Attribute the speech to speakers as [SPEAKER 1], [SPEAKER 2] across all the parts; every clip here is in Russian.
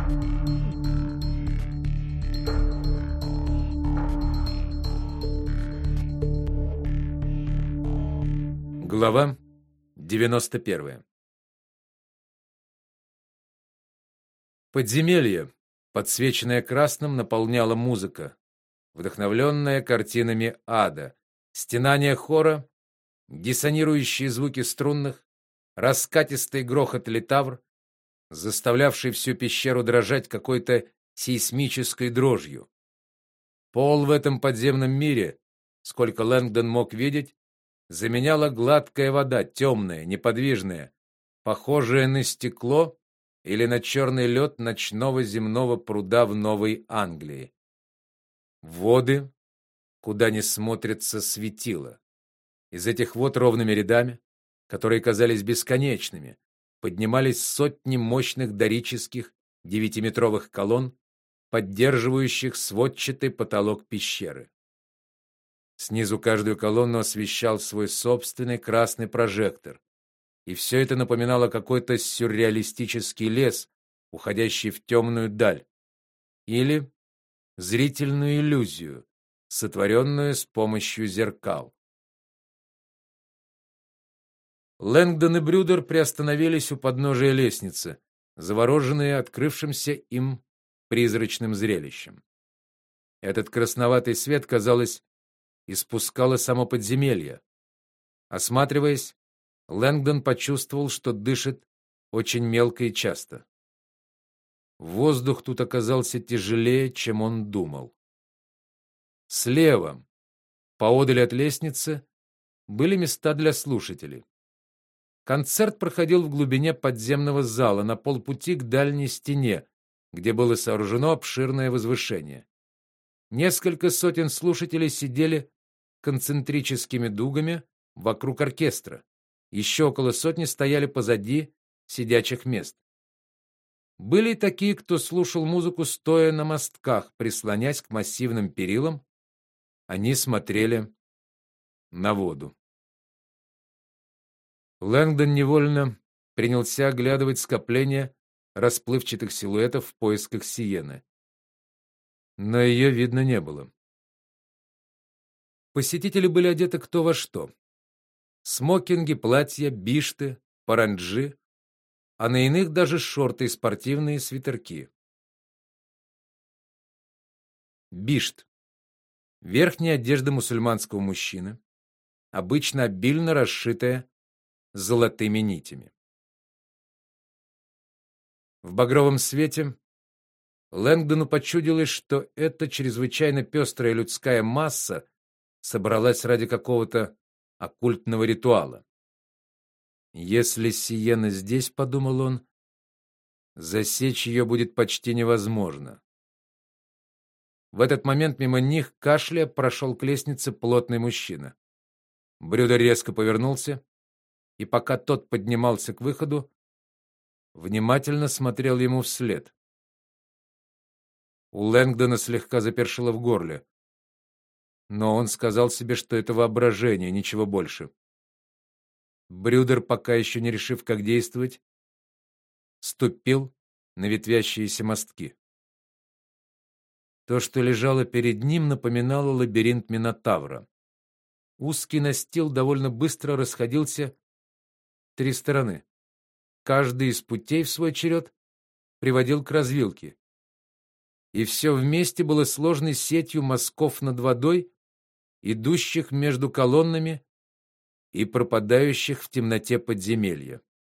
[SPEAKER 1] Глава 91. Подземелье, подсвеченное красным, наполняла музыка, вдохновленная картинами ада, стенания хора, диссонирующие звуки струнных, раскатистый грохот литавр, заставлявший всю пещеру дрожать какой-то сейсмической дрожью. Пол в этом подземном мире, сколько Лэнгдон мог видеть, заменяла гладкая вода, темная, неподвижная, похожая на стекло или на черный лед ночного земного пруда в Новой Англии. Воды, куда не смотрится светило. Из этих вод ровными рядами, которые казались бесконечными, поднимались сотни мощных дорических 9-метровых колонн, поддерживающих сводчатый потолок пещеры. Снизу каждую колонну освещал свой собственный красный прожектор, и все это напоминало какой-то сюрреалистический лес, уходящий в темную даль, или зрительную иллюзию, сотворенную с помощью зеркал. Лэнгдон и Брюдер приостановились у подножия лестницы, завороженные открывшимся им призрачным зрелищем. Этот красноватый свет, казалось, испускало само подземелье. Осматриваясь, Лэнгдон почувствовал, что дышит очень мелко и часто. Воздух тут оказался тяжелее, чем он думал. Слева, поодаль от лестницы, были места для слушателей. Концерт проходил в глубине подземного зала, на полпути к дальней стене, где было сооружено обширное возвышение. Несколько сотен слушателей сидели концентрическими дугами вокруг оркестра. Еще около сотни стояли позади сидячих мест. Были и такие, кто слушал музыку стоя на мостках, прислонясь к массивным перилам. Они смотрели на воду. Лэнгдон невольно принялся оглядывать скопление расплывчатых силуэтов в поисках Сиены. Но ее видно не было. Посетители были одеты кто во что: смокинги, платья, бишты, паранджи, а на иных даже шорты и спортивные свитерки. Бишт — верхняя одежда мусульманского мужчины, обычно обильно расшитая золотыми нитями. В багровом свете Лэнгдону почудилось, что эта чрезвычайно пестрая людская масса собралась ради какого-то оккультного ритуала. Если Сиена здесь, подумал он, засечь ее будет почти невозможно. В этот момент мимо них, кашляя, прошел к лестнице плотный мужчина. Брюдер резко повернулся, и пока тот поднимался к выходу, внимательно смотрел ему вслед. У Лэнгдона слегка запершило в горле, но он сказал себе, что это воображение, ничего больше. Брюдер, пока еще не решив, как действовать, ступил на ветвящиеся мостки. То, что лежало перед ним, напоминало лабиринт Минотавра. Узкий настил довольно быстро расходился в 3 стороны. Каждый из путей в свой черед приводил к развилке. И все вместе было сложной сетью мостков над водой, идущих между колоннами и пропадающих в темноте подземелья.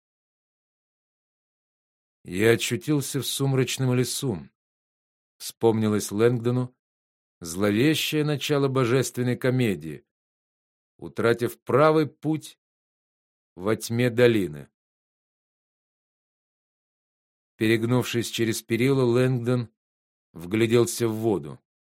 [SPEAKER 1] Я очутился в сумрачном лесу. Вспомнилось Лэнгдону зловещее начало божественной комедии, утратив правый путь во тьме долины. Перегнувшись через перила, Лэнгдон вгляделся в воду.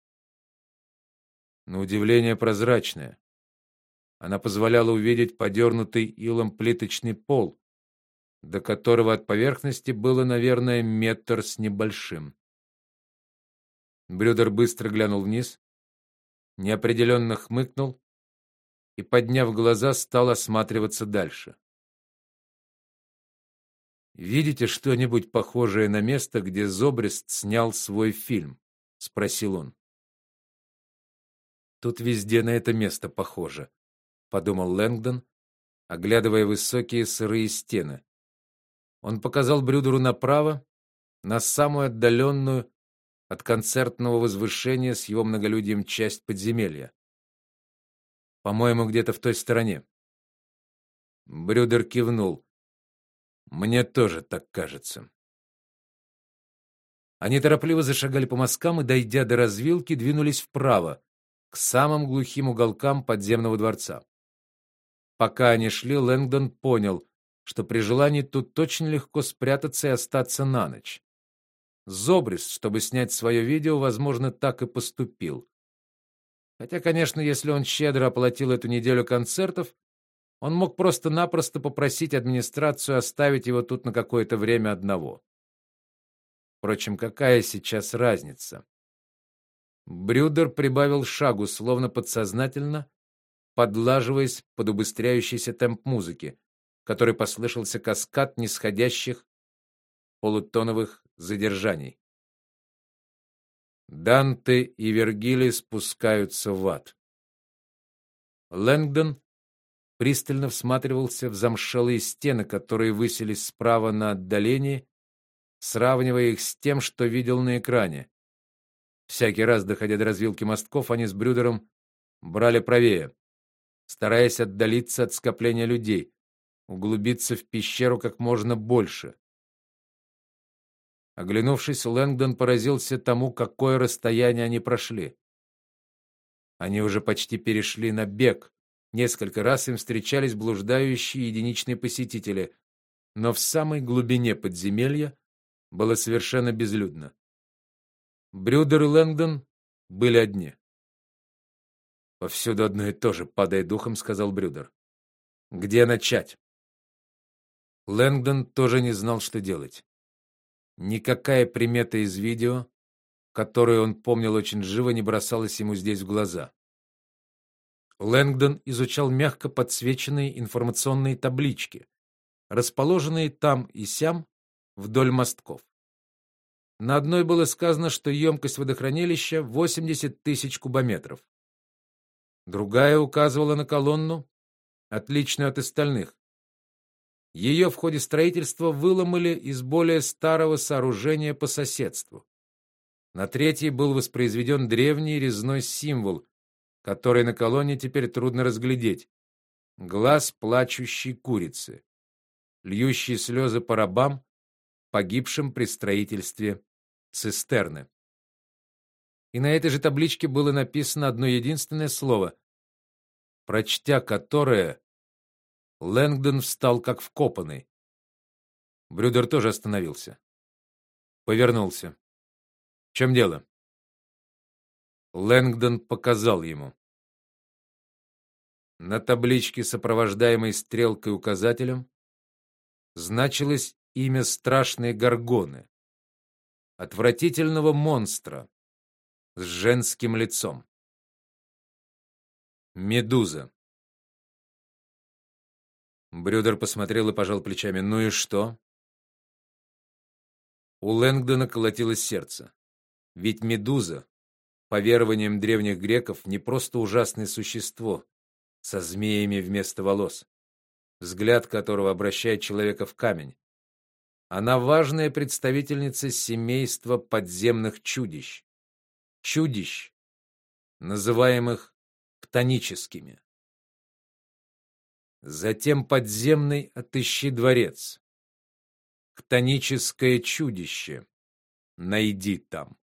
[SPEAKER 1] На удивление прозрачная. Она позволяла увидеть подернутый илом плиточный пол, до которого от поверхности было, наверное, метр с небольшим. Брюдер быстро глянул вниз, неопределенно хмыкнул и, подняв глаза, стал осматриваться дальше. Видите что-нибудь похожее на место, где Зобрист снял свой фильм? Спросил он. Тут везде на это место похоже, подумал Лэнгдон, оглядывая высокие сырые стены. Он показал Брюдеру направо, на самую отдаленную от концертного возвышения с его многолюдием часть подземелья. По-моему, где-то в той стороне. Брюдер кивнул. Мне тоже так кажется. Они торопливо зашагали по мосткам и, дойдя до развилки, двинулись вправо, к самым глухим уголкам подземного дворца. Пока они шли, Лэнгдон понял, что при желании тут очень легко спрятаться и остаться на ночь. Зобрист, чтобы снять свое видео, возможно, так и поступил. Хотя, конечно, если он щедро оплатил эту неделю концертов, он мог просто-напросто попросить администрацию оставить его тут на какое-то время одного. Впрочем, какая сейчас разница? Брюдер прибавил шагу, словно подсознательно, подлаживаясь под убыстряющийся темп музыки, который послышался каскад нисходящих полутоновых задержаний. Данте и Вергилий спускаются в ад. Лэнгдон пристально всматривался в замшелые стены, которые высились справа на отдалении, сравнивая их с тем, что видел на экране. Всякий раз, доходя до развилки мостков, они с Брюдером брали правее, стараясь отдалиться от скопления людей, углубиться в пещеру как можно больше. Оглянувшись, Лэнгдон поразился тому, какое расстояние они прошли. Они уже почти перешли на бег. Несколько раз им встречались блуждающие единичные посетители, но в самой глубине подземелья было совершенно безлюдно. Брюдер и Лэнгдон были одни. Повсюду одно и то же, падая духом, сказал Брюдер. Где начать? Лэнгдон тоже не знал, что делать. Никакая примета из видео, которую он помнил очень живо, не бросалась ему здесь в глаза. Лэнгдон изучал мягко подсвеченные информационные таблички, расположенные там и сям вдоль мостков. На одной было сказано, что емкость водохранилища 80 тысяч кубометров. Другая указывала на колонну, отличную от остальных. Ее в ходе строительства выломали из более старого сооружения по соседству. На третьей был воспроизведен древний резной символ, который на колонне теперь трудно разглядеть: глаз плачущей курицы, льющий слезы по рабам, погибшим при строительстве цистерны. И на этой же табличке было написано одно единственное слово, прочтя которое, Лэнгдон встал как вкопанный. Брюдер тоже остановился. Повернулся. В чем дело? Лэнгдон показал ему. На табличке, сопровождаемой стрелкой и указателем, значилось имя страшной горгоны, отвратительного монстра с женским лицом. Медуза. Брюдер посмотрел и пожал плечами. Ну и что? У Лэнгдона колотилось сердце. Ведь медуза, по верованиям древних греков, не просто ужасное существо со змеями вместо волос, взгляд которого обращает человека в камень. Она важная представительница семейства подземных чудищ. Чудищ, называемых хтоническими. Затем подземный отыщи дворец. Хтоническое чудище. Найди там.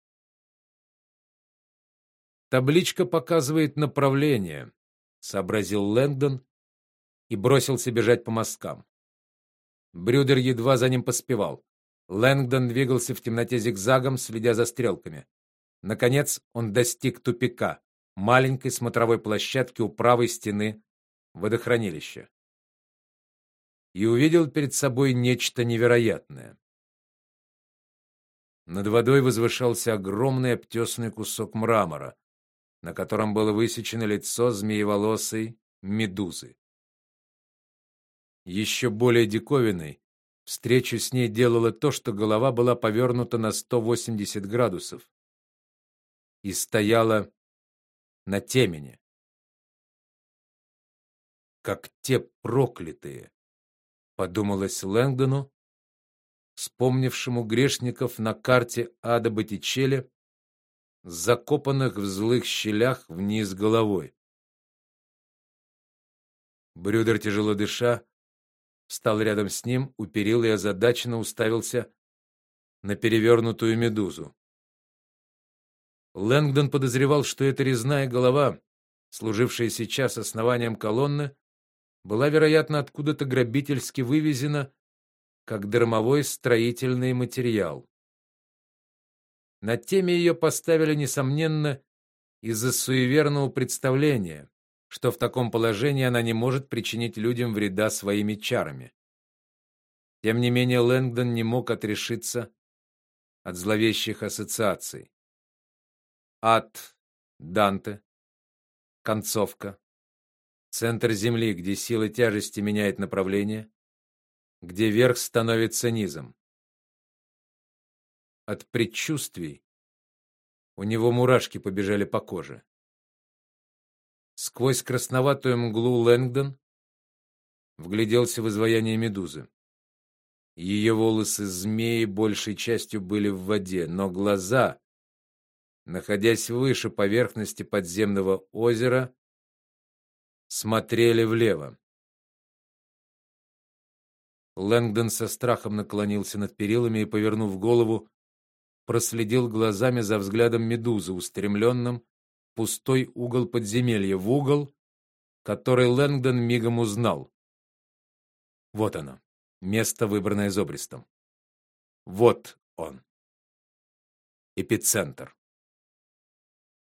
[SPEAKER 1] Табличка показывает направление, сообразил Лэнгдон и бросился бежать по мосткам. Брюдер едва за ним поспевал. Лэнгдон двигался в темноте зигзагом, следя за стрелками. Наконец он достиг тупика, маленькой смотровой площадки у правой стены водохранилища. И увидел перед собой нечто невероятное. Над водой возвышался огромный обтесанный кусок мрамора, на котором было высечено лицо змееволосой медузы. Еще более диковинной Встречу с ней делало то, что голова была повернута на 180 градусов и стояла на темени, как те проклятые, подумалось Лэнгдону, вспомнившему грешников на карте ада Боттичелли, закопанных в злых щелях вниз головой. Брюдер, тяжело дыша, встал рядом с ним у перил и озадаченно уставился на перевернутую медузу. Лэнгдон подозревал, что эта резная голова, служившая сейчас основанием колонны, была, вероятно, откуда-то грабительски вывезена как дармовой строительный материал. На теме ее поставили, несомненно, из-за суеверного представления, что в таком положении она не может причинить людям вреда своими чарами. Тем не менее, Лэнгдон не мог отрешиться от зловещих ассоциаций. Ад Данте, концовка, центр Земли, где сила тяжести меняет направление, где верх становится низом. От предчувствий у него мурашки побежали по коже. Сквозь красноватую мглу Лэнгдон вгляделся в изваяние медузы. Ее волосы змеи большей частью были в воде, но глаза, находясь выше поверхности подземного озера, смотрели влево. Лэнгдон со страхом наклонился над перилами и, повернув голову, проследил глазами за взглядом медузы, устремленным в пустой угол подземелья, в угол, который Лэнгдон мигом узнал. Вот оно, место, выбранное Зобристом. Вот он, эпицентр.